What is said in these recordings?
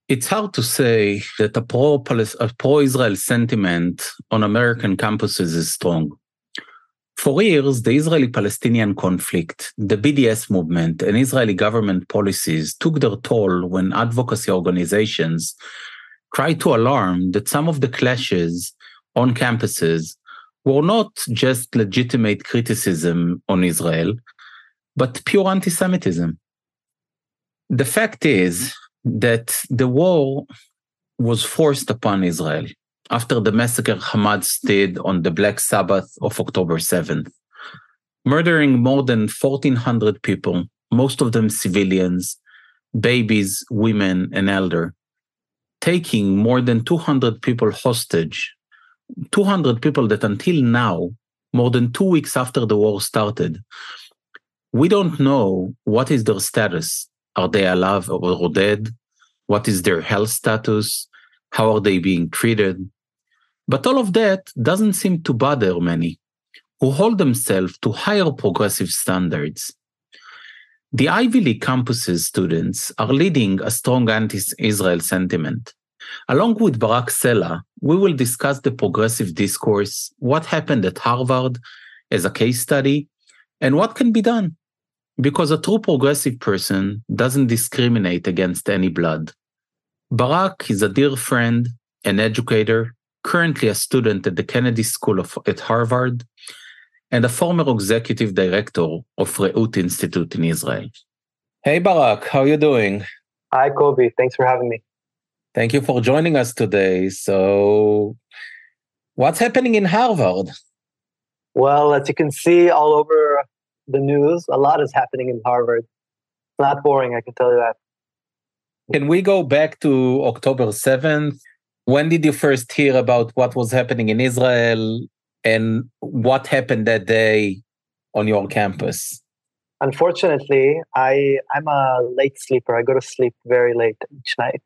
It's hard to say that a pro-Israel sentiment on American campuses is strong. For years, the Israeli-Palestinian conflict, the BDS movement, and Israeli government policies took their toll when advocacy organizations tried to alarm that some of the clashes on campuses were not just legitimate criticism on Israel, but pure anti-Semitism. The fact is that the war was forced upon Israel after the massacre Hamas did on the Black Sabbath of October 7th, murdering more than 1,400 people, most of them civilians, babies, women, and elder, taking more than 200 people hostage, 200 people that until now, more than 2 weeks after the war started, we don't know what is their status. Are they alive or dead? What is their health status? How are they being treated? But all of that doesn't seem to bother many who hold themselves to higher progressive standards. The Ivy League campuses students are leading a strong anti-Israel sentiment. Along with Barak Sela, we will discuss the progressive discourse, what happened at Harvard as a case study, and what can be done. Because a true progressive person doesn't discriminate against any blood. Barak is a dear friend, an educator, currently a student at the Kennedy School at Harvard, and a former executive director of Reut Institute in Israel. Hey Barak, how are you doing? Hi Kobi, thanks for having me. Thank you for joining us today. So, what's happening in Harvard? Well, as you can see all over the news, a lot is happening in Harvard. It's not boring, I can tell you that. Can we go back to October 7th? When did you first hear about what was happening in Israel and what happened that day on your campus? Unfortunately, I'm a late sleeper. I go to sleep very late each night.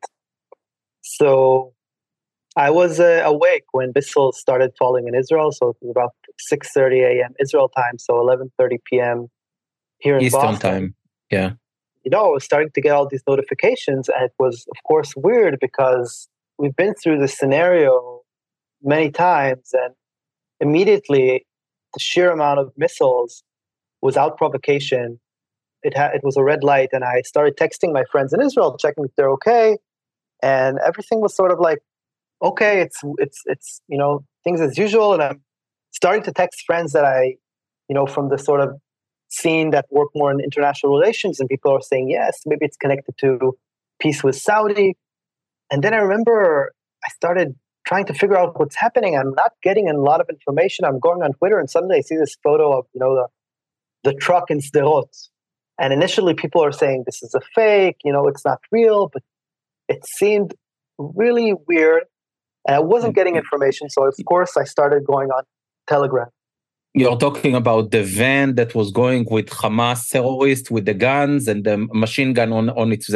So I was awake when missiles started falling in Israel. So it was about 6:30 a.m. Israel time, so 11:30 p.m. here in Eastern Boston. time, yeah. I was starting to get all these notifications, and it was, of course, weird because we've been through this scenario many times, and immediately the sheer amount of missiles without provocation, it was a red light, and I started texting my friends in Israel, checking if they're okay, and everything was sort of like, okay, it's things as usual, and I'm starting to text friends that I, from the sort of scene that work more in international relations, and people are saying, yes, maybe it's connected to peace with Saudi. And then I remember I started trying to figure out what's happening. I'm not getting a lot of information. I'm going on Twitter, and suddenly I see this photo of, the truck in Sderot. And initially people are saying this is a fake, it's not real, but it seemed really weird. And I wasn't getting information. So of course I started going on Telegram. You're talking about the van that was going with Hamas terrorists with the guns and the machine gun on its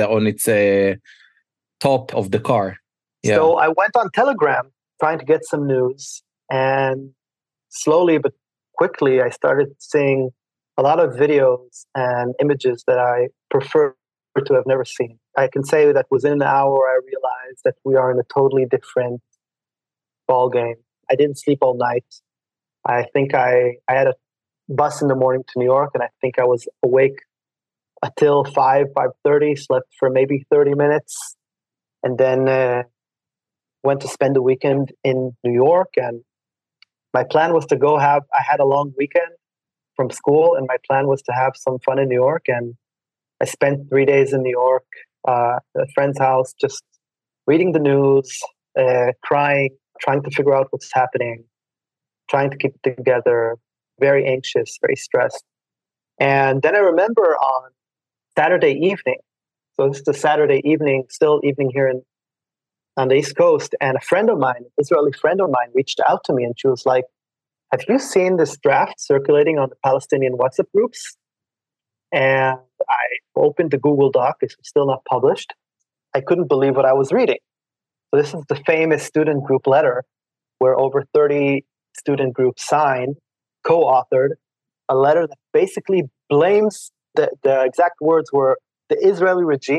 top of the car. Yeah. So I went on Telegram trying to get some news, and slowly but quickly I started seeing a lot of videos and images that I prefer to have never seen. I can say that within an hour I realized that we are in a totally different ball game. I didn't sleep all night. I think I had a bus in the morning to New York, and I think I was awake until 5:30, slept for maybe 30 minutes, and then went to spend the weekend in New York. And my plan was to I had a long weekend from school, and my plan was to have some fun in New York. And I spent 3 days in New York at a friend's house, just reading the news, crying, trying to figure out what's happening, trying to keep it together, very anxious, very stressed. And then I remember on Saturday evening, so this is the Saturday evening, still evening here on the East Coast, and a friend of mine, an Israeli friend of mine, reached out to me, and she was like, have you seen this draft circulating on the Palestinian WhatsApp groups? And I opened the Google Doc. It's still not published. I couldn't believe what I was reading. So this is the famous student group letter where over 30 student groups signed, co-authored, a letter that basically blames, the exact words were, the Israeli regime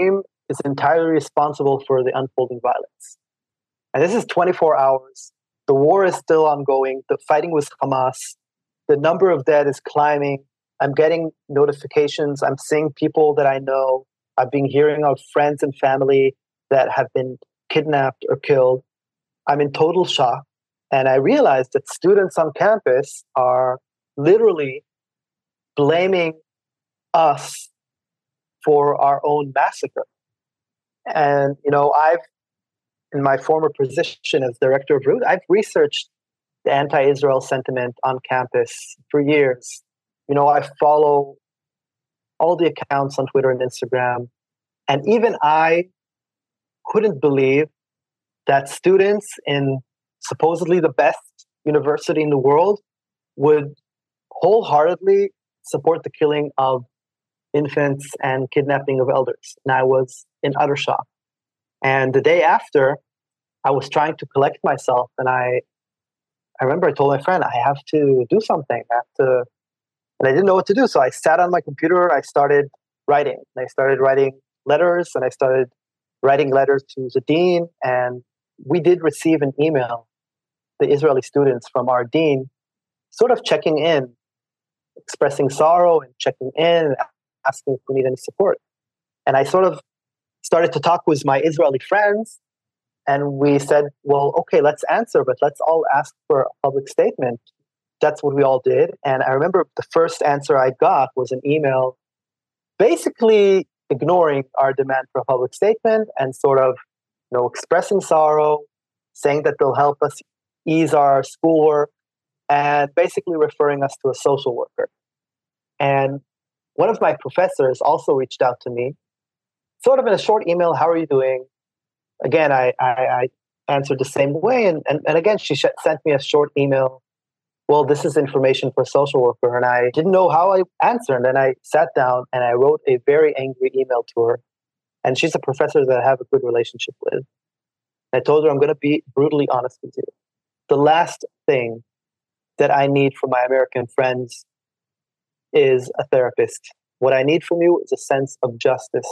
is entirely responsible for the unfolding violence. And this is 24 hours. The war is still ongoing. The fighting with Hamas. The number of dead is climbing. I'm getting notifications. I'm seeing people that I know. I've been hearing of friends and family that have been kidnapped or killed. I'm in total shock. And I realized that students on campus are literally blaming us for our own massacre. And, in my former position as director of Root, I've researched the anti-Israel sentiment on campus for years. I follow all the accounts on Twitter and Instagram. And even I couldn't believe that students in supposedly the best university in the world would wholeheartedly support the killing of infants and kidnapping of elders. And I was in utter shock. And the day after, I was trying to collect myself, and I remember I told my friend, I have to do something. And I didn't know what to do. So I sat on my computer and I started writing. And I started writing letters, and I started writing letters to the dean. And we did receive an email, the Israeli students, from our dean, sort of checking in, expressing sorrow and checking in, and asking if we need any support. And I sort of started to talk with my Israeli friends, and we said, well, okay, let's answer, but let's all ask for a public statement. That's what we all did. And I remember the first answer I got was an email basically ignoring our demand for a public statement and sort of, expressing sorrow, saying that they'll help us ease our schoolwork, and basically referring us to a social worker. And one of my professors also reached out to me, sort of in a short email, how are you doing? Again, I answered the same way. And again, she sent me a short email. Well, this is information for a social worker. And I didn't know how I answered. And then I sat down and I wrote a very angry email to her. And she's a professor that I have a good relationship with. And I told her, I'm going to be brutally honest with you. The last thing that I need from my American friends is a therapist. What I need from you is a sense of justice.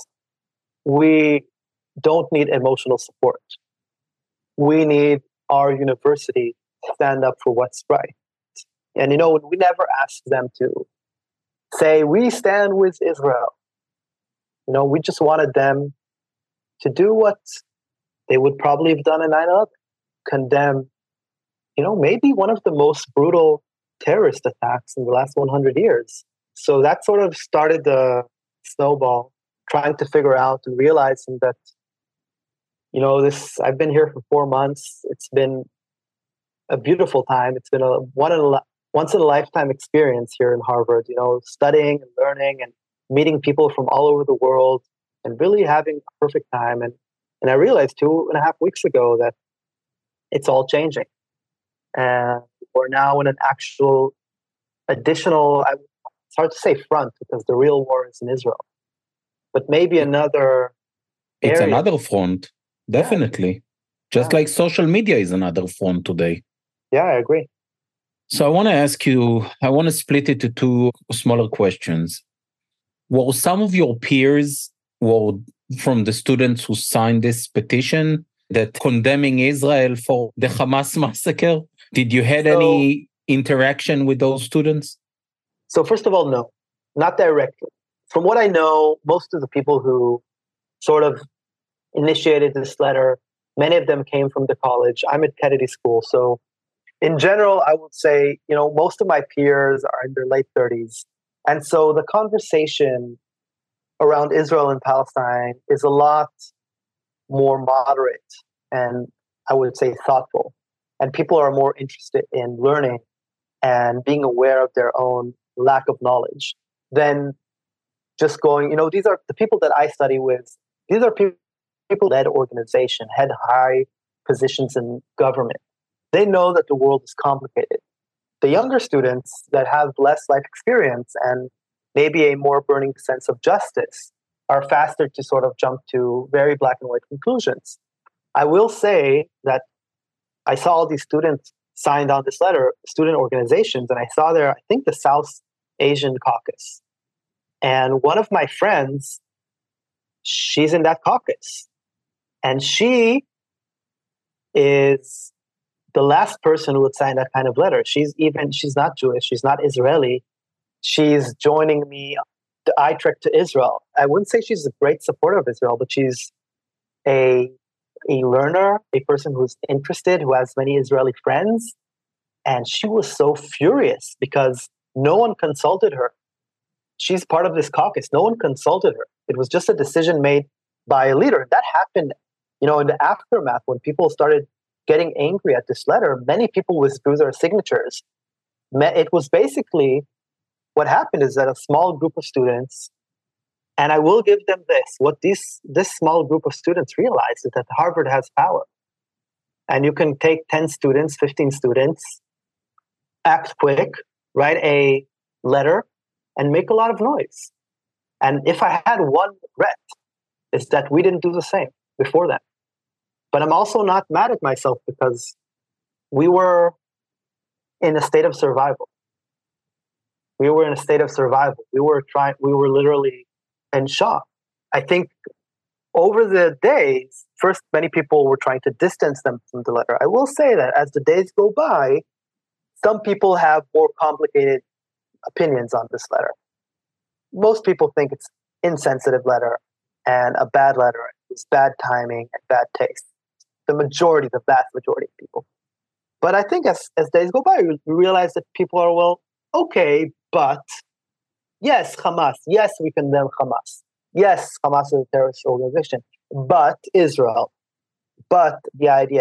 We don't need emotional support. We need our university to stand up for what's right. And, we never ask them to say, we stand with Israel. We just wanted them to do what they would probably have done in 9/11, condemn, maybe one of the most brutal terrorist attacks in the last 100 years. So that sort of started the snowball, trying to figure out and realizing that, I've been here for 4 months. It's been a beautiful time. It's been a once in a lifetime experience here in Harvard, studying and learning and meeting people from all over the world and really having a perfect time. And I realized 2.5 weeks ago that it's all changing. And we're now in an actual additional, it's hard to say front because the real war is in Israel, but maybe another It's area. another front, definitely. Just like social media is another front today. Yeah, I agree. So I want to ask you, I want to split it to two smaller questions. Were some of your peers from the students who signed this petition that condemning Israel for the Hamas massacre? Did you had any interaction with those students? So first of all, no, not directly. From what I know, most of the people who sort of initiated this letter, many of them came from the college. I'm at Kennedy School. So in general, I would say, most of my peers are in their late 30s. And so the conversation around Israel and Palestine is a lot more moderate and I would say thoughtful. And people are more interested in learning and being aware of their own lack of knowledge than just going, these are the people that I study with. These are people led organization, had high positions in government. They know that the world is complicated. The younger students that have less life experience and maybe a more burning sense of justice are faster to sort of jump to very black and white conclusions. I will say that I saw all these students signed on this letter, student organizations, and I saw there, I think, the South Asian Caucus. And one of my friends, she's in that caucus. And she is the last person who would sign that kind of letter. She's not Jewish, she's not Israeli. She's joining me I trek to Israel. I wouldn't say she's a great supporter of Israel, but she's a learner, a person who's interested, who has many Israeli friends. And she was so furious because no one consulted her. She's part of this caucus. No one consulted her. It was just a decision made by a leader. That happened, in the aftermath when people started getting angry at this letter. Many people withdrew their signatures. It was basically, what happened is that a small group of students, and I will give them this, what this small group of students realized is that Harvard has power. And you can take 10 students, 15 students, act quick, write a letter, and make a lot of noise. And if I had one regret, is that we didn't do the same before that. But I'm also not mad at myself because we were in a state of survival. We were literally in shock. I think over the days, first, many people were trying to distance them from the letter. I will say that as the days go by, some people have more complicated opinions on this letter. Most people think it's insensitive letter and a bad letter. It's bad timing and bad taste. The vast majority of people. But I think as days go by, we realize that people are, okay, but yes, Hamas. Yes, we condemn Hamas. Yes, Hamas is a terrorist organization. But Israel. But the IDF.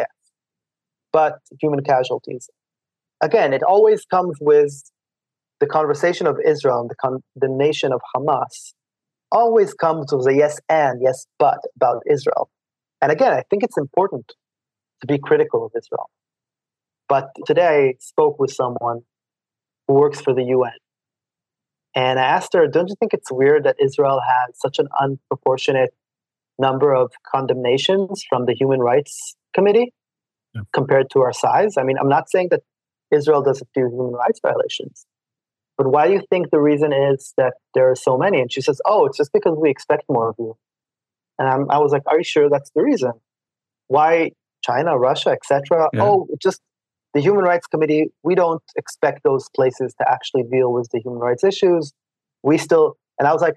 But human casualties. Again, it always comes with the conversation of Israel and the condemnation of Hamas. Always comes with a yes and, yes but about Israel. And again, I think it's important to be critical of Israel. But today I spoke with someone who works for the UN. And I asked her, don't you think it's weird that Israel has such an unproportionate number of condemnations from the Human Rights Committee compared to our size? I mean, I'm not saying that Israel doesn't do human rights violations. But why do you think the reason is that there are so many? And she says, it's just because we expect more of you. And I was like, are you sure that's the reason? Why China, Russia, etc.? Yeah. Just the Human Rights Committee, we don't expect those places to actually deal with the human rights issues. And I was like,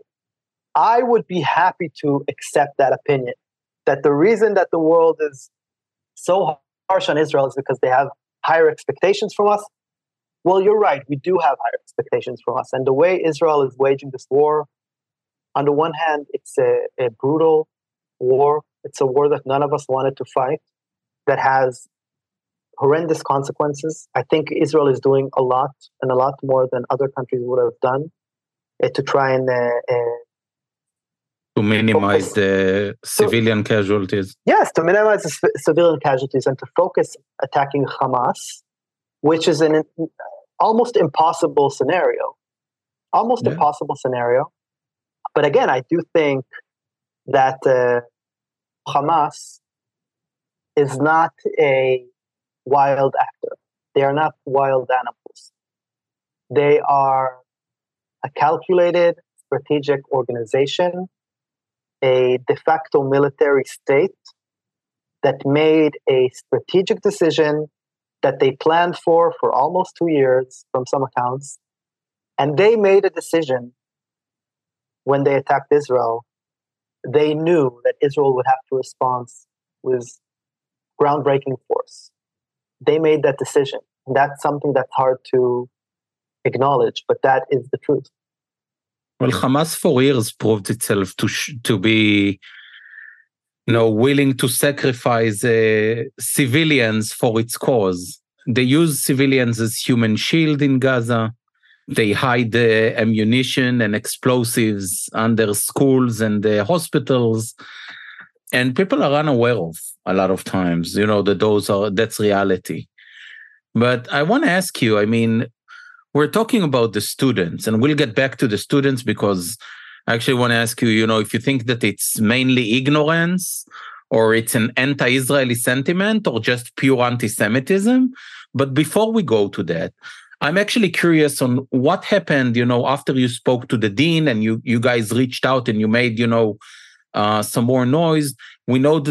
I would be happy to accept that opinion, that the reason that the world is so harsh on Israel is because they have higher expectations from us. Well, you're right. We do have higher expectations from us. And the way Israel is waging this war, on the one hand, it's a brutal war. It's a war that none of us wanted to fight, that has horrendous consequences. I think Israel is doing a lot, and a lot more than other countries would have done, to try and to minimize the civilian casualties. Yes, to minimize the civilian casualties and to focus attacking Hamas, which is an almost impossible scenario. Impossible scenario. But again, I do think that Hamas is not a wild actor. They are not wild animals. They are a calculated, strategic organization, a de facto military state that made a strategic decision that they planned for almost 2 years from some accounts. And they made a decision when they attacked Israel. They knew that Israel would have to respond with groundbreaking force. They made that decision. And that's something that's hard to acknowledge, but that is the truth. Well, Hamas for years proved itself to be, willing to sacrifice civilians for its cause. They use civilians as human shield in Gaza. They hide the ammunition and explosives under schools and hospitals. And people are unaware of a lot of times, that's reality. But I want to ask you, we're talking about the students, and we'll get back to the students because I actually want to ask you, if you think that it's mainly ignorance or it's an anti-Israeli sentiment or just pure anti-Semitism. But before we go to that, I'm actually curious on what happened, after you spoke to the dean and you guys reached out and you made, some more noise. We know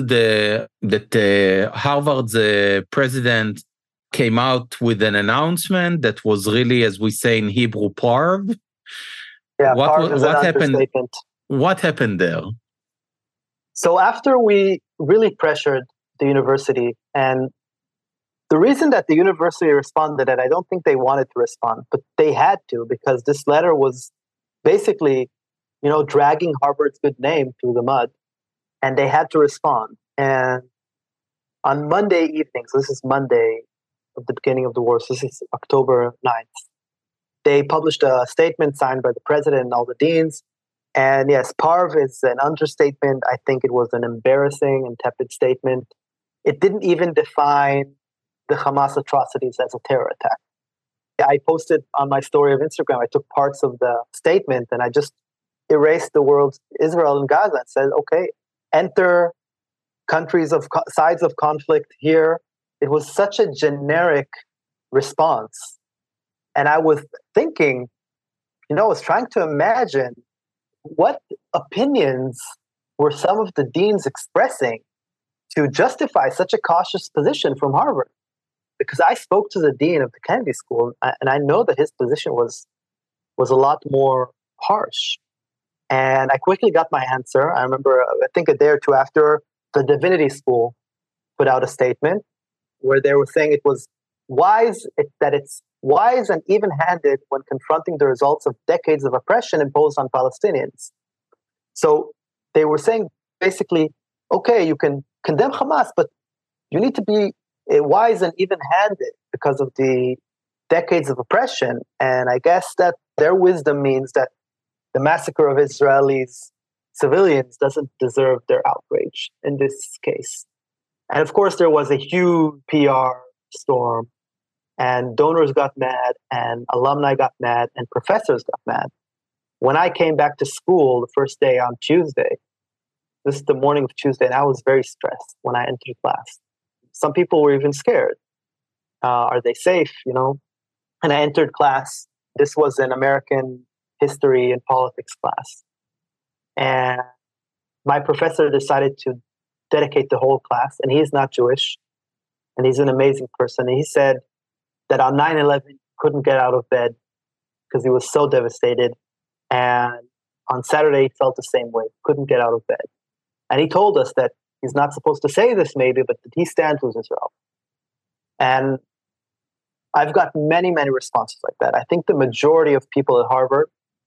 that Harvard's president came out with an announcement that was really, as we say in Hebrew, parv. Yeah, parv is an understatement. What happened there? So after we really pressured the university, and the reason that the university responded, and I don't think they wanted to respond, but they had to, because this letter was basically, dragging Harvard's good name through the mud, and they had to respond. And on Monday evening, so this is Monday of the beginning of the war, so this is October 9th, they published a statement signed by the president and all the deans. And yes, parv is an understatement. I think it was an embarrassing and tepid statement. It didn't even define the Hamas atrocities as a terror attack. I posted on my story of Instagram, I took parts of the statement and I just erased the words Israel and Gaza and said, okay, enter countries of sides of conflict here. It was such a generic response. And I was thinking, I was trying to imagine what opinions were some of the deans expressing to justify such a cautious position from Harvard. Because I spoke to the dean of the Kennedy School, and I know that his position was a lot more harsh. And I quickly got my answer. I remember, I think a day or two after, the Divinity School put out a statement where they were saying it was that it's wise and even-handed when confronting the results of decades of oppression imposed on Palestinians. So they were saying basically, okay, you can condemn Hamas, but you need to be wise and even-handed because of the decades of oppression. And I guess that their wisdom means that the massacre of Israelis civilians doesn't deserve their outrage in this case. And of course, there was a huge PR storm, and donors got mad, and alumni got mad, and professors got mad. When I came back to school the first day on Tuesday, this is the morning of Tuesday, and I was very stressed when I entered class. Some people were even scared. Are they safe, And I entered class. This was an American history and politics class. And my professor decided to dedicate the whole class, and he's not Jewish, and he's an amazing person. And he said that on 9/11, he couldn't get out of bed because he was so devastated. And on Saturday, he felt the same way, couldn't get out of bed. And he told us that he's not supposed to say this maybe, but that he stands with Israel. And I've got many, many responses like that. I think the majority of people at Harvard,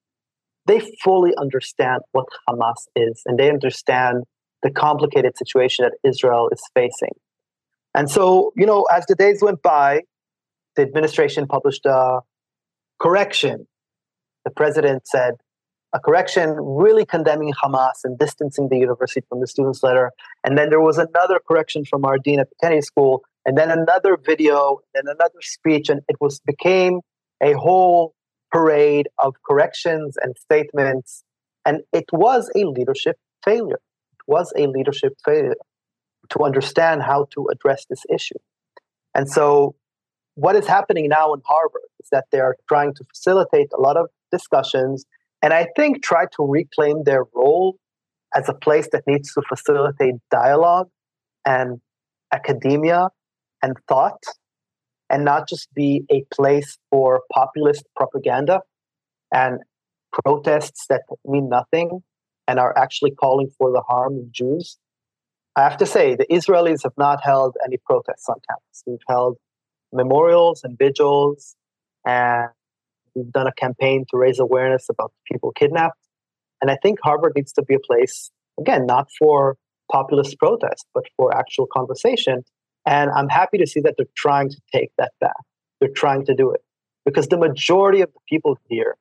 they fully understand what Hamas is, and they understand the complicated situation that Israel is facing. And so, as the days went by, the administration published a correction. The president said a correction really condemning Hamas and distancing the university from the students' letter. And then there was another correction from our dean at the Kennedy School, and then another video, and another speech, and it became a whole parade of corrections and statements. And it was a leadership failure. It was a leadership failure to understand how to address this issue. And so what is happening now in Harvard is that they are trying to facilitate a lot of discussions, and I think try to reclaim their role as a place that needs to facilitate dialogue and academia and thought, and not just be a place for populist propaganda and protests that mean nothing and are actually calling for the harm of Jews. I have to say, the Israelis have not held any protests on campus. We've held memorials and vigils, and we've done a campaign to raise awareness about people kidnapped. And I think Harvard needs to be a place, again, not for populist protest, but for actual conversation. And I'm happy to see that they're trying to take that back. They're trying to do it. Because the majority of the people here,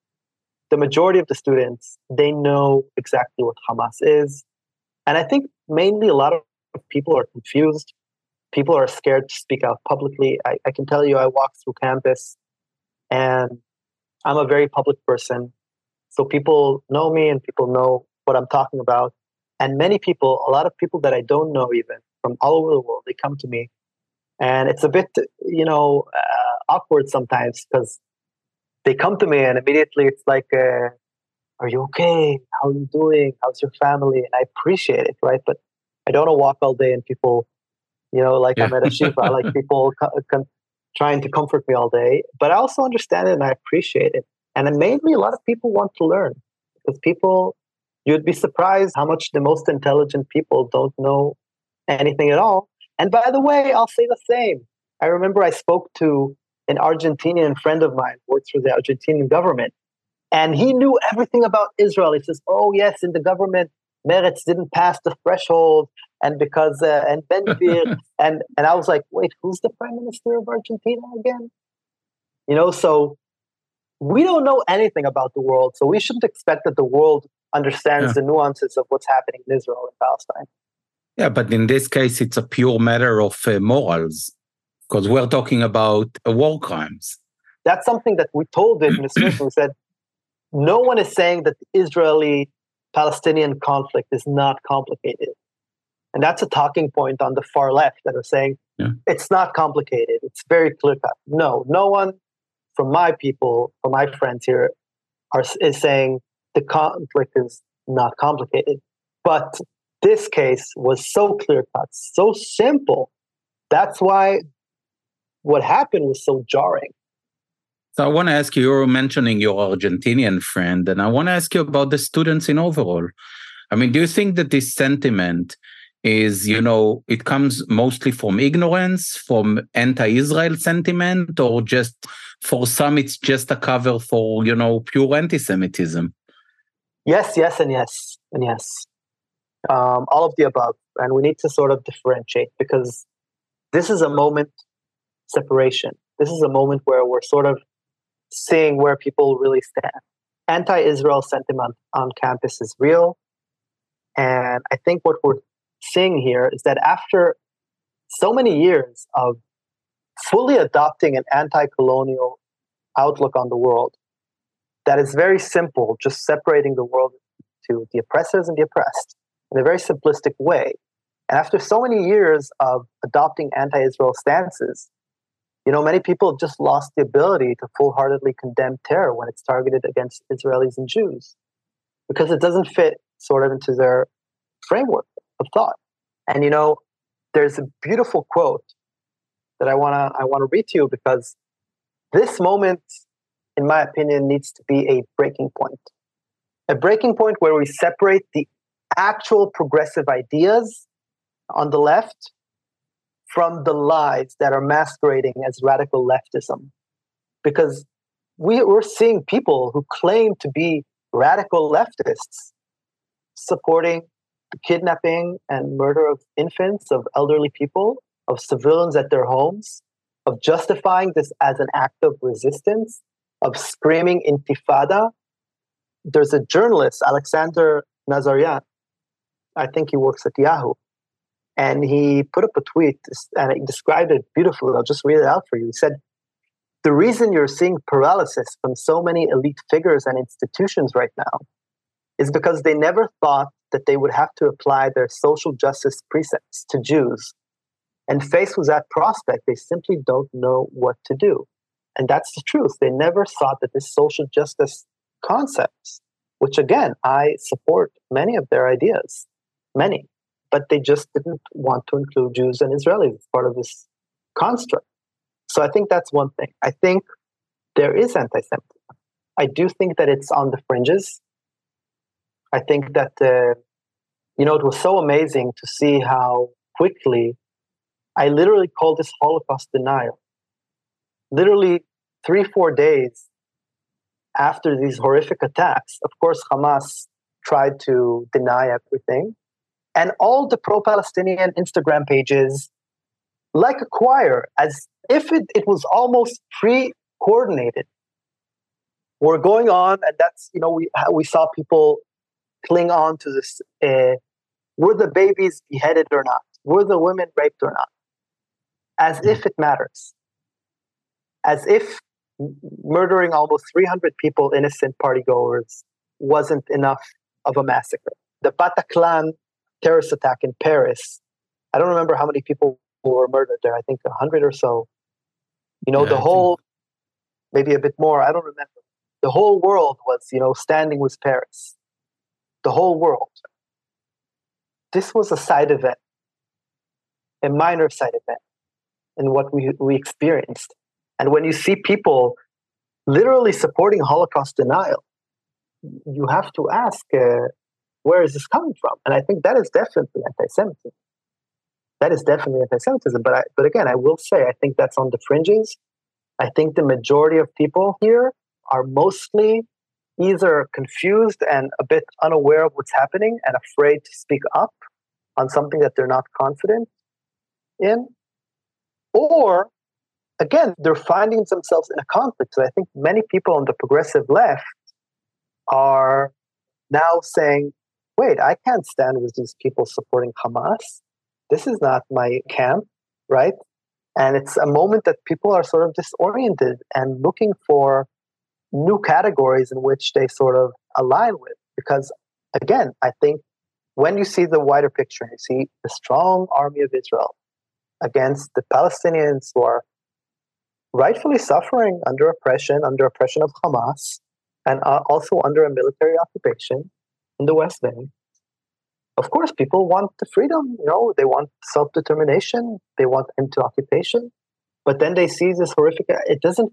the majority of the students, they know exactly what Hamas is. And I think mainly a lot of people are confused. People are scared to speak out publicly. I can tell you, I walk through campus and I'm a very public person. So people know me and people know what I'm talking about. And many people, a lot of people that I don't know even from all over the world, they come to me. And it's a bit, awkward sometimes because they come to me and immediately it's like are you okay? How are you doing? How's your family? And I appreciate it, right? But I don't want to walk all day and people, like Yeah. I'm at a shiva, like people trying to comfort me all day. But I also understand it and I appreciate it. And it made me a lot of people want to learn because you'd be surprised how much the most intelligent people don't know anything at all. And by the way, I'll say the same. I remember I spoke to an Argentinian friend of mine who works for the Argentinian government, and he knew everything about Israel. He says, "Oh yes, in the government, Meretz didn't pass the threshold, and because and Ben Gvir," and I was like, "Wait, who's the prime minister of Argentina again?" So we don't know anything about the world, so we shouldn't expect that the world understands Yeah. the nuances of what's happening in Israel and Palestine. Yeah, but in this case, it's a pure matter of morals, because we're talking about war crimes. That's something that we told the administration. We said, no one is saying that the Israeli-Palestinian conflict is not complicated. And that's a talking point on the far left that are saying, It's not complicated. It's very clear-cut. No one from my people, from my friends here, is saying the conflict is not complicated. But this case was so clear-cut, so simple. That's why what happened was so jarring. So I want to ask you were mentioning your Argentinian friend, and I want to ask you about the students in overall. I mean, do you think that this sentiment is, it comes mostly from ignorance, from anti-Israel sentiment, or just for some, it's just a cover for, pure anti-Semitism? Yes, and yes, and yes. All of the above. And we need to sort of differentiate because this is a moment separation. This is a moment where we're sort of seeing where people really stand. Anti-Israel sentiment on campus is real. And I think what we're seeing here is that after so many years of fully adopting an anti-colonial outlook on the world, that is very simple, just separating the world to the oppressors and the oppressed in a very simplistic way. And after so many years of adopting anti-Israel stances, many people have just lost the ability to full-heartedly condemn terror when it's targeted against Israelis and Jews, because it doesn't fit sort of into their framework of thought. And there's a beautiful quote that I want to read to you because this moment, in my opinion, needs to be a breaking point. A breaking point where we separate the actual progressive ideas on the left from the lies that are masquerading as radical leftism. Because we're seeing people who claim to be radical leftists supporting the kidnapping and murder of infants, of elderly people, of civilians at their homes, of justifying this as an act of resistance, of screaming intifada. There's a journalist, Alexander Nazaryan, I think he works at Yahoo, and he put up a tweet and he described it beautifully. I'll just read it out for you. He said, "The reason you're seeing paralysis from so many elite figures and institutions right now is because they never thought that they would have to apply their social justice precepts to Jews. And faced with that prospect, they simply don't know what to do." And that's the truth. They never thought that this social justice concepts, which again, I support many of their ideas, many, but they just didn't want to include Jews and Israelis as part of this construct. So I think that's one thing. I think there is anti-Semitism. I do think that it's on the fringes. I think that, it was so amazing to see how quickly I literally call this Holocaust denial. Literally 3-4 days after these horrific attacks, of course, Hamas tried to deny everything. And all the pro-Palestinian Instagram pages, like a choir, as if it was almost pre-coordinated, were going on. And that's, we saw people cling on to this, were the babies beheaded or not? Were the women raped or not? As if it matters. As if murdering almost 300 people, innocent partygoers, wasn't enough of a massacre. The Bataclan terrorist attack in Paris, I don't remember how many people were murdered there. I think 100 or so. The whole, maybe a bit more, I don't remember. the whole world was, standing with Paris. The whole world. This was a side event, a minor side event in what we experienced. And when you see people literally supporting Holocaust denial, you have to ask, where is this coming from? And I think that is definitely anti-Semitism. That is definitely anti-Semitism. But again, I will say, I think that's on the fringes. I think the majority of people here are mostly either confused and a bit unaware of what's happening and afraid to speak up on something that they're not confident in, or again, they're finding themselves in a conflict. So I think many people on the progressive left are now saying, wait, I can't stand with these people supporting Hamas. This is not my camp, right? And it's a moment that people are sort of disoriented and looking for new categories in which they sort of align with. Because again, I think when you see the wider picture, you see the strong army of Israel against the Palestinians who are rightfully suffering under oppression of Hamas, and also under a military occupation in the West Bank. Of course, people want the freedom, they want self-determination, they want end to occupation, but then they see this horrific, it doesn't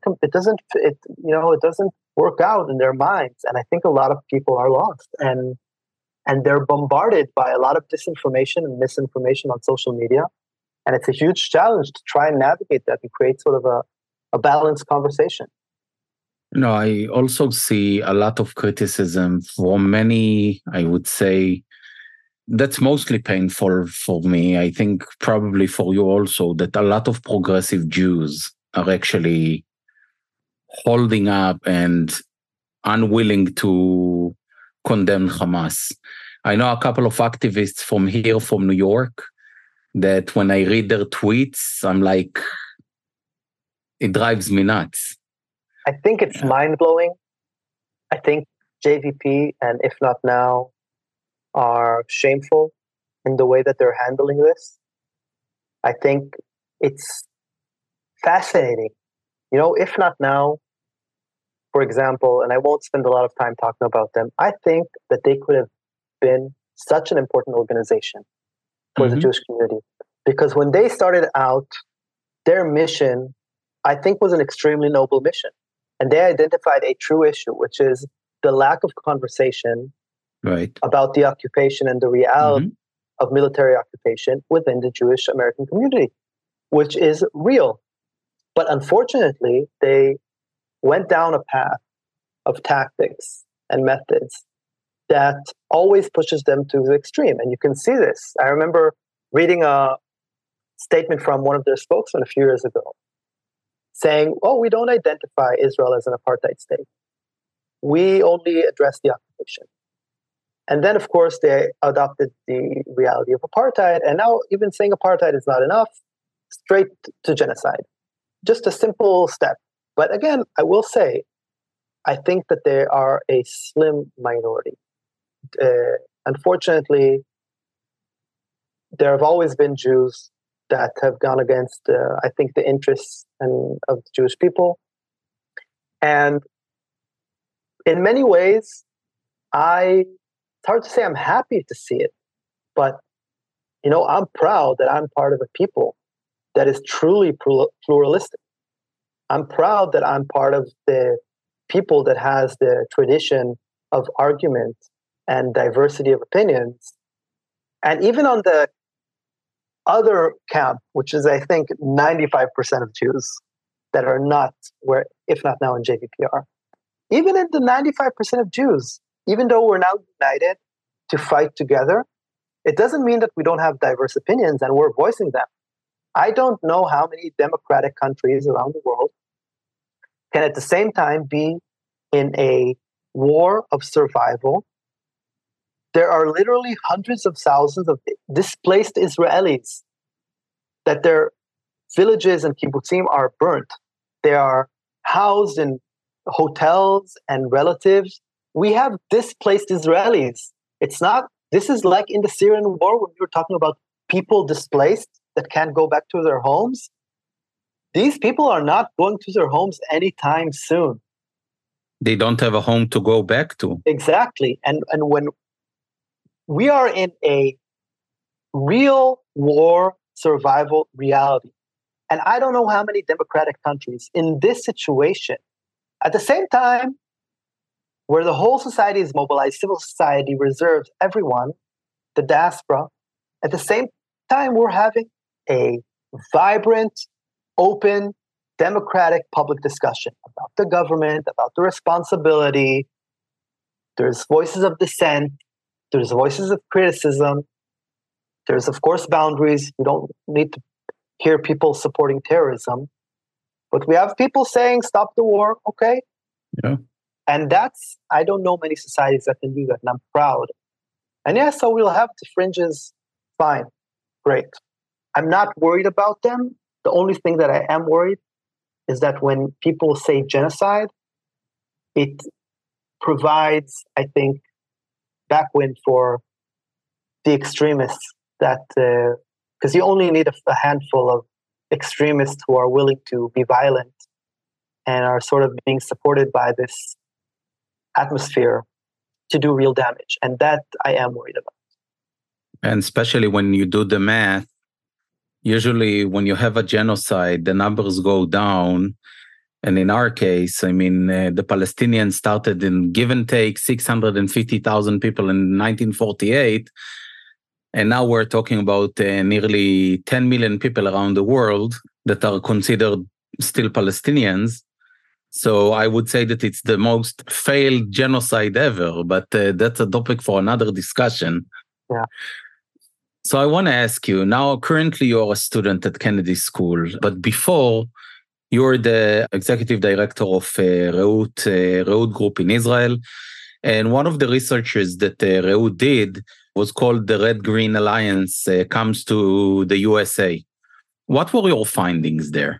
work out in their minds. And I think a lot of people are lost and they're bombarded by a lot of disinformation and misinformation on social media. And it's a huge challenge to try and navigate that and create sort of a balanced conversation. No, I also see a lot of criticism from many, I would say, that's mostly painful for me. I think probably for you also, that a lot of progressive Jews are actually holding up and unwilling to condemn Hamas. I know a couple of activists from here, from New York, that when I read their tweets, I'm like, it drives me nuts. I think it's mind-blowing. I think JVP and If Not Now are shameful in the way that they're handling this. I think it's fascinating. If Not Now, for example, and I won't spend a lot of time talking about them, I think that they could have been such an important organization for the Jewish community. Because when they started out, their mission, I think, was an extremely noble mission. And they identified a true issue, which is the lack of conversation about the occupation and the reality of military occupation within the Jewish American community, which is real. But unfortunately, they went down a path of tactics and methods that always pushes them to the extreme. And you can see this. I remember reading a statement from one of their spokesmen a few years ago saying, we don't identify Israel as an apartheid state. We only address the occupation. And then, of course, they adopted the reality of apartheid. And now even saying apartheid is not enough, straight to genocide. Just a simple step. But again, I will say, I think that they are a slim minority. Unfortunately, there have always been Jews that have gone against, I think, the interests of the Jewish people. And in many ways, it's hard to say I'm happy to see it, but, I'm proud that I'm part of a people that is truly pluralistic. I'm proud that I'm part of the people that has the tradition of argument and diversity of opinions. And even on the other camp, which is, I think, 95% of Jews that are not where If Not Now in JVP are. Even in the 95% of Jews, even though we're now united to fight together, it doesn't mean that we don't have diverse opinions and we're voicing them. I don't know how many democratic countries around the world can at the same time be in a war of survival. There are literally hundreds of thousands of displaced Israelis that their villages and kibbutzim are burnt. They are housed in hotels and relatives. We have displaced Israelis. This is like in the Syrian war when we were talking about people displaced that can't go back to their homes. These people are not going to their homes anytime soon. They don't have a home to go back to. Exactly. And when we are in a real war survival reality, and I don't know how many democratic countries in this situation, at the same time, where the whole society is mobilized, civil society reserves everyone, the diaspora, at the same time, we're having a vibrant, open, democratic public discussion about the government, about the responsibility. There's voices of dissent. There's voices of criticism. There's, of course, boundaries. We don't need to hear people supporting terrorism. But we have people saying, stop the war, okay? Yeah. And that's, I don't know many societies that can do that, and I'm proud. And yeah, so we'll have the fringes, fine, great. I'm not worried about them. The only thing that I am worried is that when people say genocide, it provides, I think, backwind for the extremists that, because you only need a handful of extremists who are willing to be violent and are sort of being supported by this atmosphere to do real damage. And that I am worried about. And especially when you do the math, usually when you have a genocide, the numbers go down. And in our case, I mean, the Palestinians started in give and take 650,000 people in 1948. And now we're talking about nearly 10 million people around the world that are considered still Palestinians. So I would say that it's the most failed genocide ever, but that's a topic for another discussion. Yeah. So I want to ask you, now currently you're a student at Kennedy School, but before you're the executive director of Reut Group in Israel. And one of the researchers that Reut did was called the Red-Green Alliance comes to the USA. What were your findings there?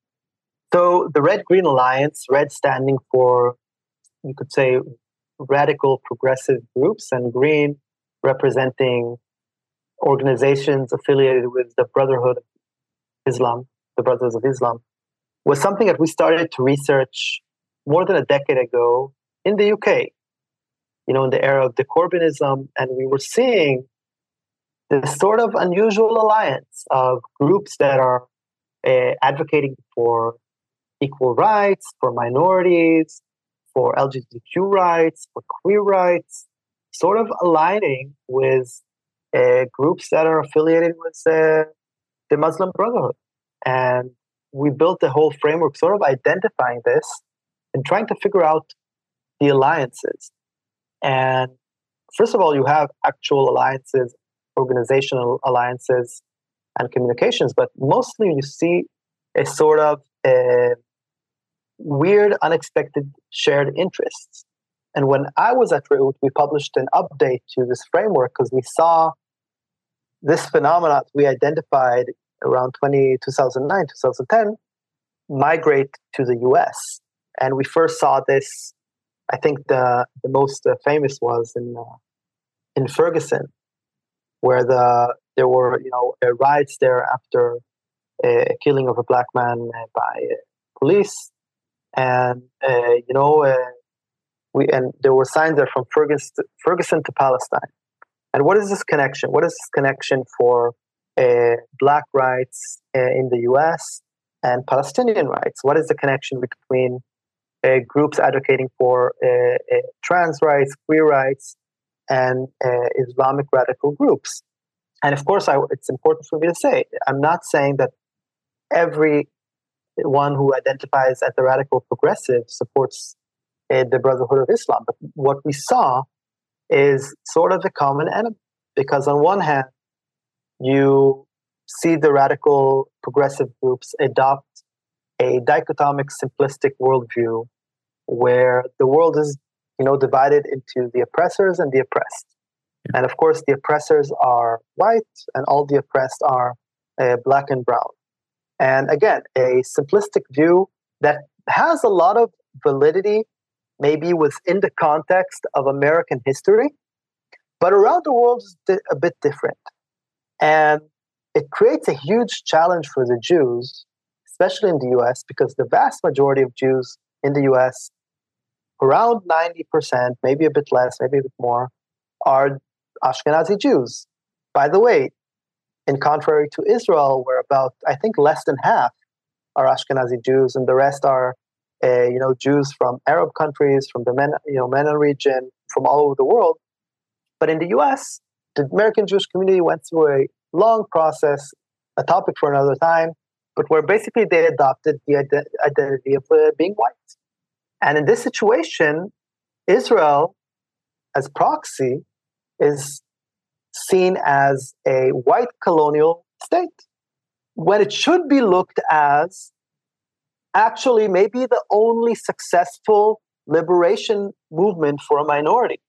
So the Red-Green Alliance, red standing for, you could say, radical progressive groups, and green representing organizations affiliated with the Brotherhood of Islam, the Brothers of Islam, was something that we started to research more than a decade ago in the UK, in the era of the Corbynism, and we were seeing this sort of unusual alliance of groups that are advocating for equal rights, for minorities, for LGBTQ rights, for queer rights, sort of aligning with groups that are affiliated with the Muslim Brotherhood. And we built the whole framework sort of identifying this and trying to figure out the alliances. And first of all, you have actual alliances, organizational alliances, and communications, but mostly you see a sort of weird, unexpected shared interests. And when I was at Reut, we published an update to this framework because we saw this phenomenon we identified around 2009, 2010, migrate to the US. And we first saw this, I think the most famous was in Ferguson, where there were riots there after a killing of a black man by police, and there were signs there from Ferguson to Palestine. And what is this connection? What is this connection for black rights in the US and Palestinian rights? What is the connection between groups advocating for trans rights, queer rights, and Islamic radical groups? And of course, it's important for me to say, I'm not saying that everyone who identifies as the radical progressive supports the Brotherhood of Islam. But what we saw is sort of a common enemy, because on one hand, you see the radical progressive groups adopt a dichotomic, simplistic worldview where the world is, divided into the oppressors and the oppressed. And of course, the oppressors are white and all the oppressed are black and brown. And again, a simplistic view that has a lot of validity, maybe within the context of American history, but around the world is a bit different. And it creates a huge challenge for the Jews, especially in the US, because the vast majority of Jews in the US around 90%, maybe a bit less, maybe a bit more, are Ashkenazi Jews. By the way, in contrary to Israel, where about, I think, less than half are Ashkenazi Jews, and the rest are, Jews from Arab countries, from the MENA region, from all over the world. But in the U.S., the American Jewish community went through a long process, a topic for another time, but where basically they adopted the identity of being white. And in this situation, Israel, as proxy, is seen as a white colonial state, when it should be looked as actually maybe the only successful liberation movement for a minority.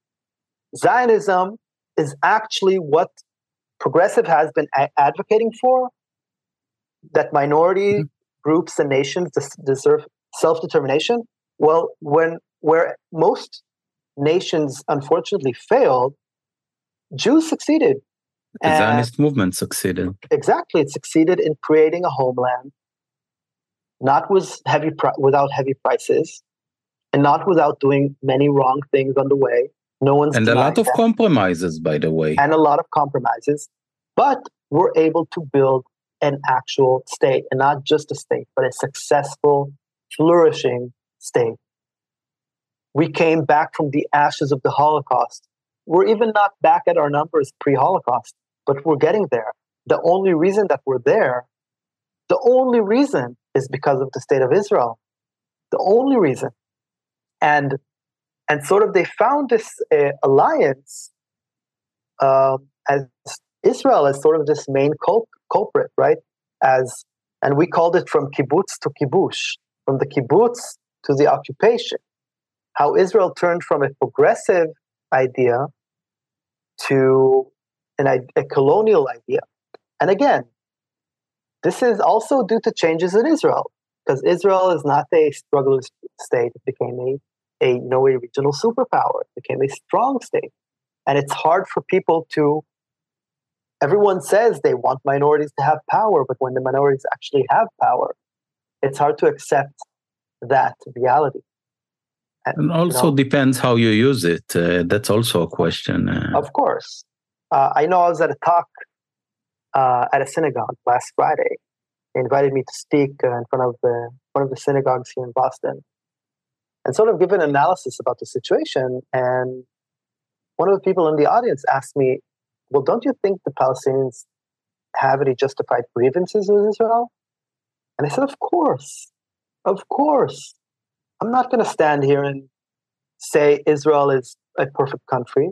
Zionism is actually what progressive has been advocating for, that minority groups and nations deserve self-determination. Well, where most nations unfortunately failed, Jews succeeded. The Zionist movement succeeded. Exactly. It succeeded in creating a homeland, not without heavy prices, and not without doing many wrong things on the way. No one's and a lot of compromises, by the way. And a lot of compromises. But we're able to build an actual state, and not just a state, but a successful, flourishing state. We came back from the ashes of the Holocaust. We're even not back at our numbers pre-Holocaust, but we're getting there. The only reason that we're there, the only reason is because of the state of Israel. The only reason. And sort of they found this alliance as Israel as sort of this main culprit, right? And we called it from kibbutz to kibush, from the kibbutz to the occupation. How Israel turned from a progressive idea to a colonial idea. And again, this is also due to changes in Israel, because Israel is not a strugglers state. It became a regional superpower. It became a strong state. And it's hard for people everyone says they want minorities to have power, but when the minorities actually have power, it's hard to accept that reality. And also depends how you use it. That's also a question. Of course. I know I was at a talk at a synagogue last Friday. They invited me to speak in front of one of the synagogues here in Boston and sort of give an analysis about the situation. And one of the people in the audience asked me, well, don't you think the Palestinians have any justified grievances with Israel? And I said, of course. Of course. I'm not going to stand here and say Israel is a perfect country.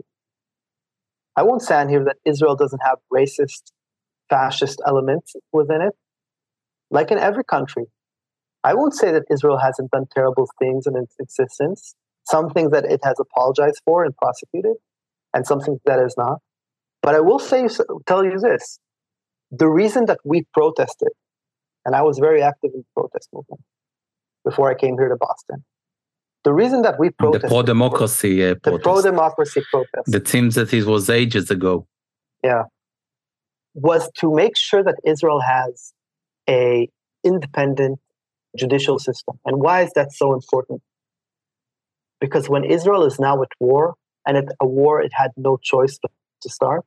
I won't stand here that Israel doesn't have racist, fascist elements within it, like in every country. I won't say that Israel hasn't done terrible things in its existence, some things that it has apologized for and prosecuted, and some things that is not. But I will tell you this, the reason that we protested, and I was very active in the protest movement before I came here to Boston. The reason that we protested... The pro-democracy protest. The pro-democracy protest. It seems that it was ages ago. Yeah. Was to make sure that Israel has an independent judicial system. And why is that so important? Because when Israel is now at war, and at a war it had no choice but to start,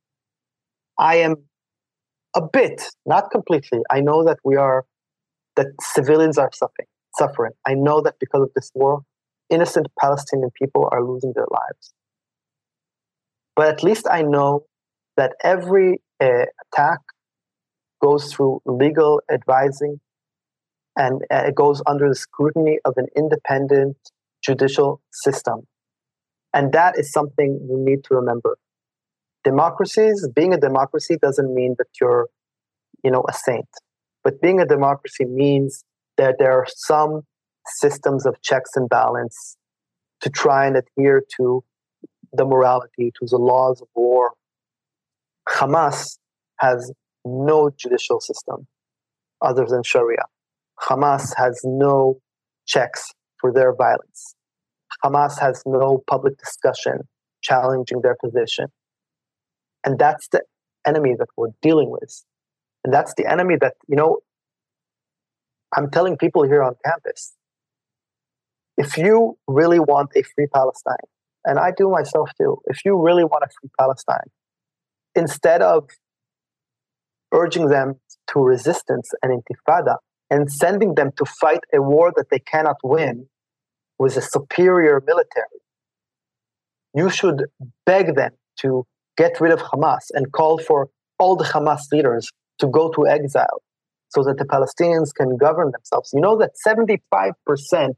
I am a bit, not completely, I know that that civilians are suffering. I know that because of this war, innocent Palestinian people are losing their lives. But at least I know that every attack goes through legal advising and it goes under the scrutiny of an independent judicial system. And that is something we need to remember. Being a democracy doesn't mean that you're, a saint. But being a democracy means that there are some systems of checks and balance to try and adhere to the morality, to the laws of war. Hamas has no judicial system other than Sharia. Hamas has no checks for their violence. Hamas has no public discussion challenging their position. And that's the enemy that we're dealing with. And that's the enemy that, I'm telling people here on campus, if you really want a free Palestine, and I do myself too, if you really want a free Palestine, instead of urging them to resistance and intifada and sending them to fight a war that they cannot win with a superior military, you should beg them to get rid of Hamas and call for all the Hamas leaders to go to exile so that the Palestinians can govern themselves. You know that 75%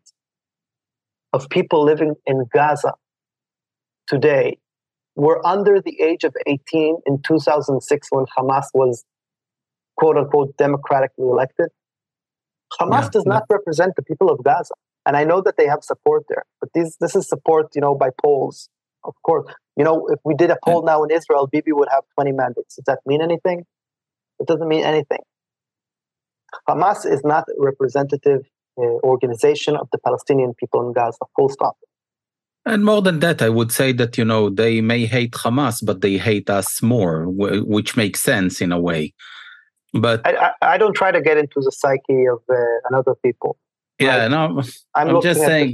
of people living in Gaza today were under the age of 18 in 2006 when Hamas was, quote unquote, democratically elected. Hamas does not represent the people of Gaza. And I know that they have support there, but this is support, by polls, of course. If we did a poll now in Israel, Bibi would have 20 mandates. Does that mean anything? It doesn't mean anything. Hamas is not a representative organization of the Palestinian people in Gaza, full stop. And more than that, I would say that, they may hate Hamas, but they hate us more, which makes sense in a way. But I don't try to get into the psyche of another people. Yeah, no, I'm just saying.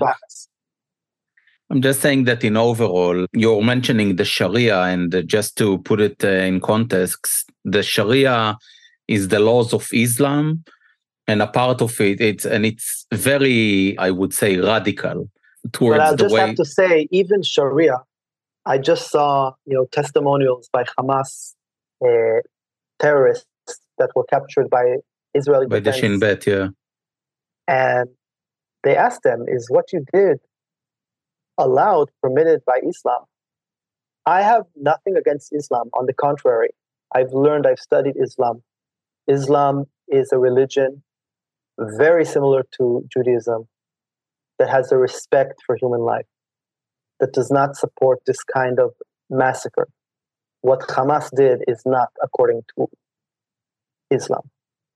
I'm just saying that in overall, you're mentioning the Sharia, and just to put it in context, the Sharia is the laws of Islam, and a part of it's very, I would say, radical towards but I'll the just way. Have to say, even Sharia, I just saw testimonials by Hamas terrorists that were captured by Israeli by defense. the Shin Bet, yeah. And they asked them, is what you did allowed, permitted by Islam? I have nothing against Islam. On the contrary, I've studied Islam. Islam is a religion very similar to Judaism that has a respect for human life, that does not support this kind of massacre. What Hamas did is not according to Islam.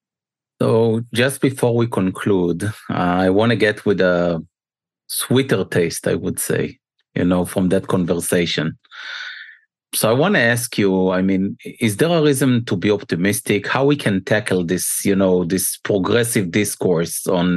So just before we conclude, I want to get with a sweeter taste, I would say, from that conversation. So I want to ask you, is there a reason to be optimistic? How we can tackle this, this progressive discourse on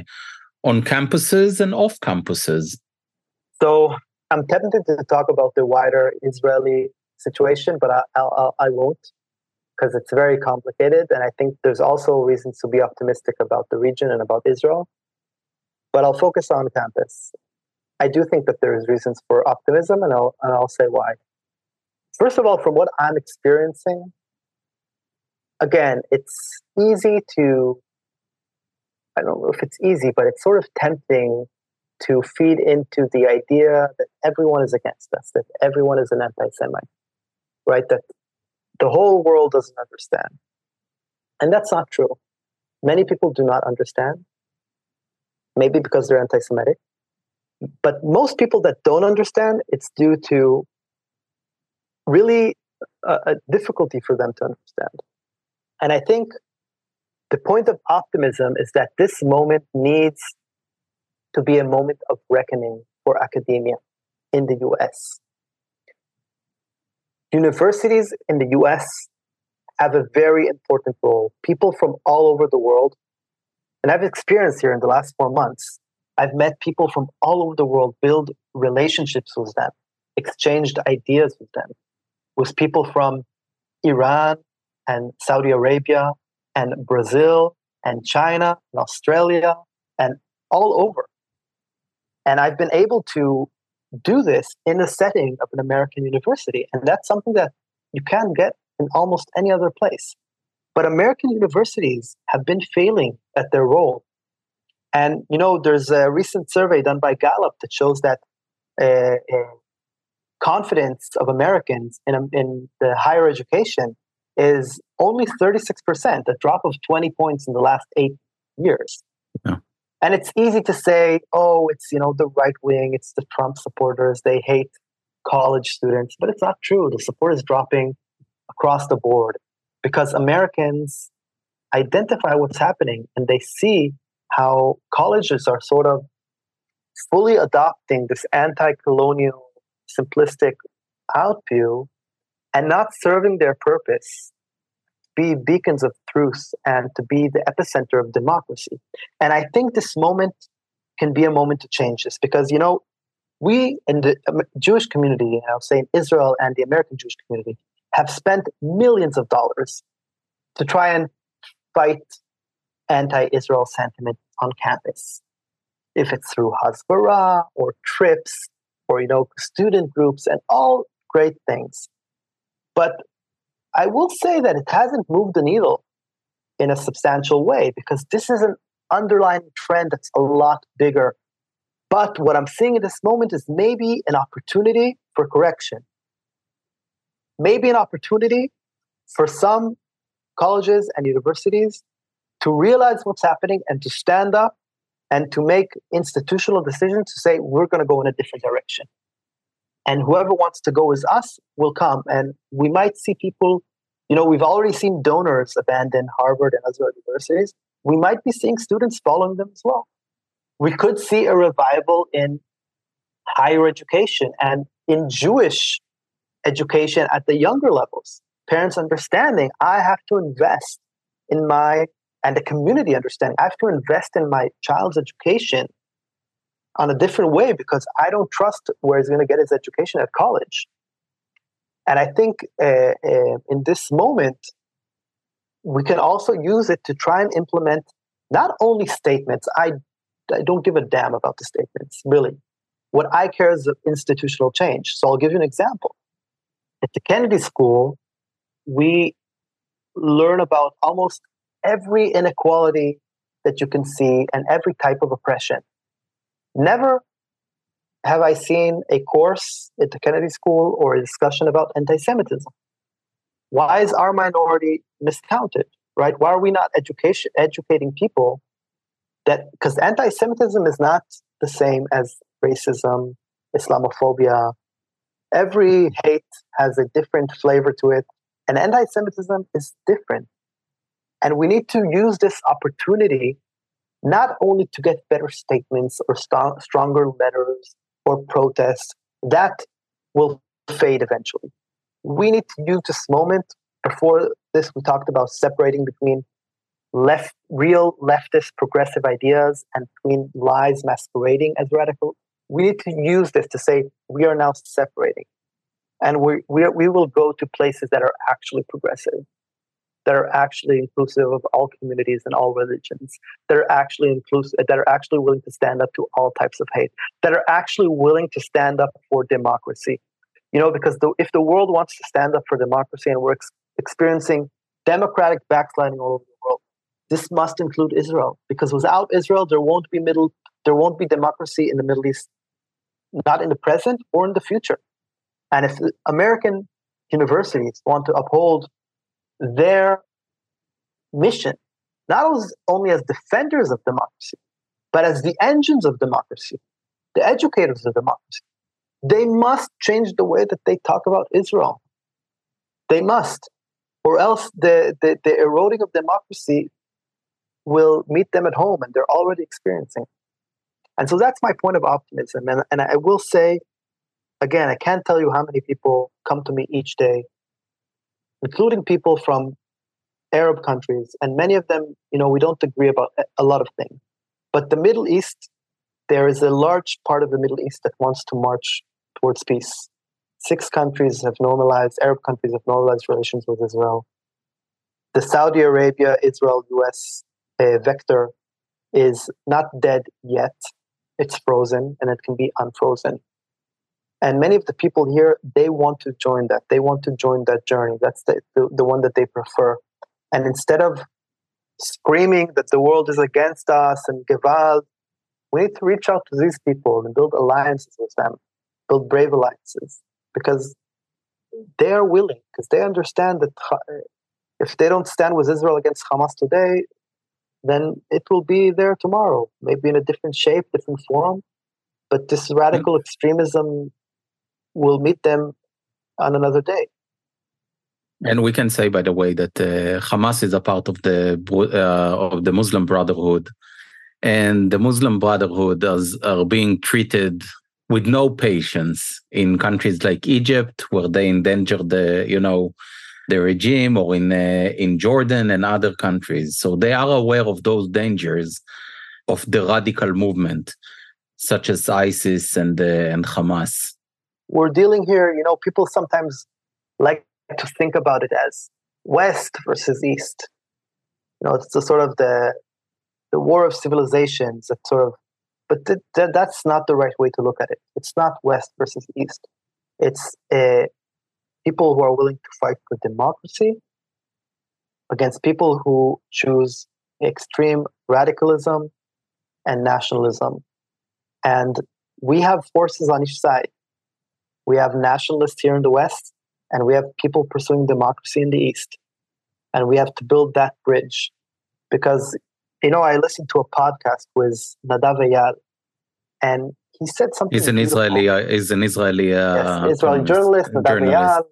campuses and off campuses? So I'm tempted to talk about the wider Israeli situation, but I won't, because it's very complicated. And I think there's also reasons to be optimistic about the region and about Israel. But I'll focus on campus. I do think that there is reasons for optimism, and I'll say why. First of all, from what I'm experiencing, again, it's easy to, I don't know if it's easy, but it's sort of tempting to feed into the idea that everyone is against us, that everyone is an anti-Semite, right? That the whole world doesn't understand. And that's not true. Many people do not understand, maybe because they're anti-Semitic. But most people that don't understand, it's due to really a difficulty for them to understand. And I think the point of optimism is that this moment needs to be a moment of reckoning for academia in the US. Universities in the US have a very important role. People from all over the world, and I've experienced here in the last 4 months, I've met people from all over the world, build relationships with them, exchanged ideas with them, with people from Iran and Saudi Arabia and Brazil and China and Australia and all over. And I've been able to do this in the setting of an American university. And that's something that you can't get in almost any other place. But American universities have been failing at their role. And, there's a recent survey done by Gallup that shows that confidence of Americans in the higher education is only 36%, a drop of 20 points in the last 8 years. Yeah. And it's easy to say, it's, the right wing, it's the Trump supporters, they hate college students, but it's not true. The support is dropping across the board because Americans identify what's happening and they see how colleges are sort of fully adopting this anti-colonial, simplistic outview and not serving their purpose, be beacons of truth and to be the epicenter of democracy. And I think this moment can be a moment to change this, because, we in the Jewish community, say in Israel and the American Jewish community, have spent millions of dollars to try and fight anti-Israel sentiment on campus. If it's through Hasbara or trips or, student groups and all great things. But I will say that it hasn't moved the needle in a substantial way, because this is an underlying trend that's a lot bigger. But what I'm seeing in this moment is maybe an opportunity for correction. Maybe an opportunity for some colleges and universities to realize what's happening and to stand up and to make institutional decisions to say, we're going to go in a different direction. And whoever wants to go with us will come. And we might see people, we've already seen donors abandon Harvard and other universities. We might be seeing students following them as well. We could see a revival in higher education and in Jewish education at the younger levels. Parents understanding, I have to invest in and the community understanding, I have to invest in my child's education on a different way, because I don't trust where he's going to get his education at college. And I think in this moment, we can also use it to try and implement not only statements. I don't give a damn about the statements, really. What I care is institutional change. So I'll give you an example. At the Kennedy School, we learn about almost every inequality that you can see and every type of oppression. Never have I seen a course at the Kennedy School or a discussion about anti-Semitism. Why is our minority miscounted, right? Why are we not educating people that, because anti-Semitism is not the same as racism, Islamophobia. Every hate has a different flavor to it, and anti-Semitism is different. And we need to use this opportunity not only to get better statements or stronger letters or protests that will fade eventually. We need to use this moment. Before this, we talked about separating between real leftist progressive ideas and between lies masquerading as radical. We need to use this to say we are now separating, and we will go to places that are actually progressive, that are actually inclusive of all communities and all religions, that are actually inclusive, that are actually willing to stand up to all types of hate, that are actually willing to stand up for democracy. Because if the world wants to stand up for democracy, and we're experiencing democratic backsliding all over the world, this must include Israel, because without Israel, there won't be democracy in the Middle East, not in the present or in the future. And if American universities want to uphold their mission, not only as defenders of democracy, but as the engines of democracy, the educators of democracy, they must change the way that they talk about Israel. They must, or else the eroding of democracy will meet them at home, and they're already experiencing. And so that's my point of optimism. And I will say, again, I can't tell you how many people come to me each day, including people from Arab countries, and many of them, we don't agree about a lot of things. But the Middle East, there is a large part of the Middle East that wants to march towards peace. 6 countries have normalized, Arab countries have normalized relations with Israel. The Saudi Arabia, Israel, US vector is not dead yet. It's frozen, and it can be unfrozen. And many of the people here, they want to join that. They want to join that journey. That's the one that they prefer. And instead of screaming that the world is against us and Gewalt, we need to reach out to these people and build alliances with them, build brave alliances, because they are willing, because they understand that if they don't stand with Israel against Hamas today, then it will be there tomorrow, maybe in a different shape, different form. But this radical extremism will meet them on another day. And we can say, by the way, that Hamas is a part of the Muslim Brotherhood, and the Muslim Brotherhood are being treated with no patience in countries like Egypt, where they endanger the regime, or in Jordan and other countries. So they are aware of those dangers. of the radical movement, such as ISIS and Hamas? We're dealing here, people sometimes like to think about it as West versus East. It's the sort of the war of civilizations, but that's not the right way to look at it. It's not West versus East. It's people who are willing to fight for democracy against people who choose extreme radicalism and nationalism. And we have forces on each side. We have nationalists here in the West, and we have people pursuing democracy in the East. And we have to build that bridge. Because, I listened to a podcast with Nadav Eyal, and he said something He's an Israeli journalist, Nadav Eyal.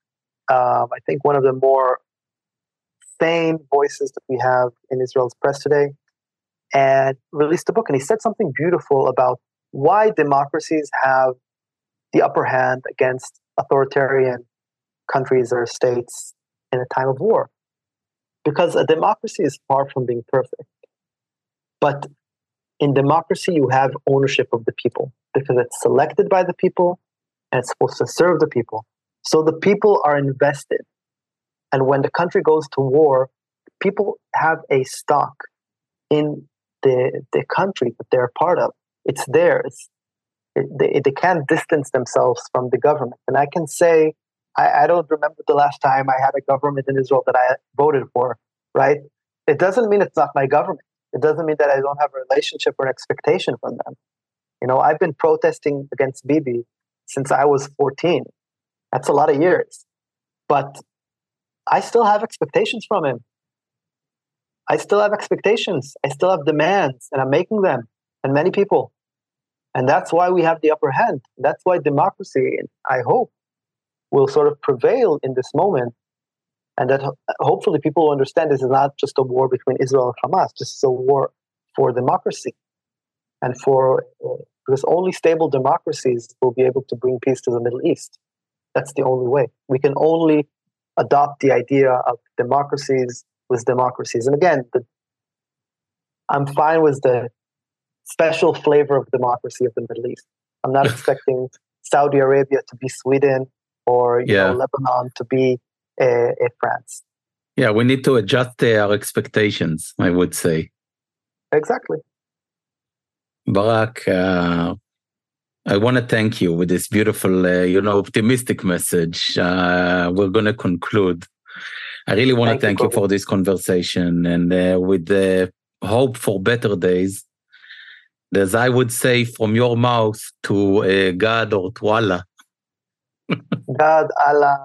I think one of the more sane voices that we have in Israel's press today, and released a book. And he said something beautiful about why democracies have the upper hand against authoritarian countries or states in a time of war. Because a democracy is far from being perfect. But in democracy, you have ownership of the people because it's selected by the people and it's supposed to serve the people. So the people are invested. And when the country goes to war, people have a stock in the country that they're part of. It's theirs. They can't distance themselves from the government. And I can say, I don't remember the last time I had a government in Israel that I voted for, right? It doesn't mean it's not my government. It doesn't mean that I don't have a relationship or an expectation from them. I've been protesting against Bibi since I was 14. That's a lot of years. But I still have expectations from him. I still have expectations. I still have demands, and I'm making them, and many people. And that's why we have the upper hand. That's why democracy, I hope, will sort of prevail in this moment. And that hopefully people will understand this is not just a war between Israel and Hamas. This is a war for democracy. And because only stable democracies will be able to bring peace to the Middle East. That's the only way. We can only adopt the idea of democracies with democracies. And again, I'm fine with the special flavor of democracy of the Middle East. I'm not expecting Saudi Arabia to be Sweden or Lebanon to be France. Yeah, we need to adjust our expectations, I would say. Exactly. Barak, I want to thank you with this beautiful, optimistic message. We're going to conclude. I really want to thank you for this conversation, and with the hope for better days. As I would say, from your mouth to God or to Allah. God, Allah,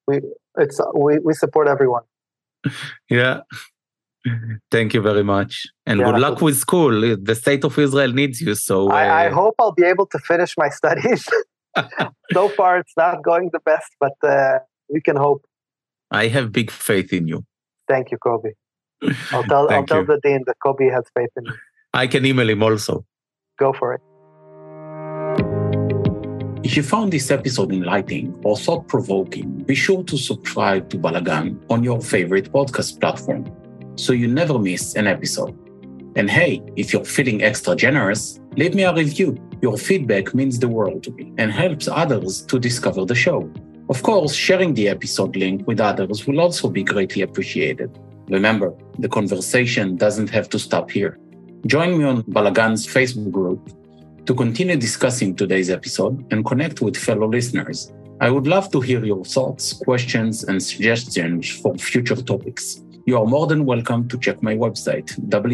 we support everyone. Yeah. Thank you very much. And good luck with school. The state of Israel needs you. So I hope I'll be able to finish my studies. So far, it's not going the best, but we can hope. I have big faith in you. Thank you, Kobe. I'll tell the dean that Kobe has faith in me. I can email him also. Go for it. If you found this episode enlightening or thought-provoking, be sure to subscribe to Balagan on your favorite podcast platform so you never miss an episode. And hey, if you're feeling extra generous, leave me a review. Your feedback means the world to me and helps others to discover the show. Of course, sharing the episode link with others will also be greatly appreciated. Remember, the conversation doesn't have to stop here. Join me on Balagan's Facebook group to continue discussing today's episode and connect with fellow listeners. I would love to hear your thoughts, questions, and suggestions for future topics. You are more than welcome to check my website,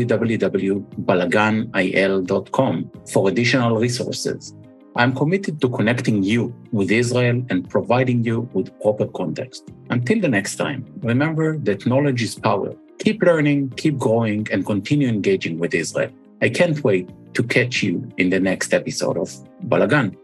www.balaganil.com, for additional resources. I'm committed to connecting you with Israel and providing you with proper context. Until the next time, remember that knowledge is power. Keep learning, keep growing, and continue engaging with Israel. I can't wait to catch you in the next episode of Balagan.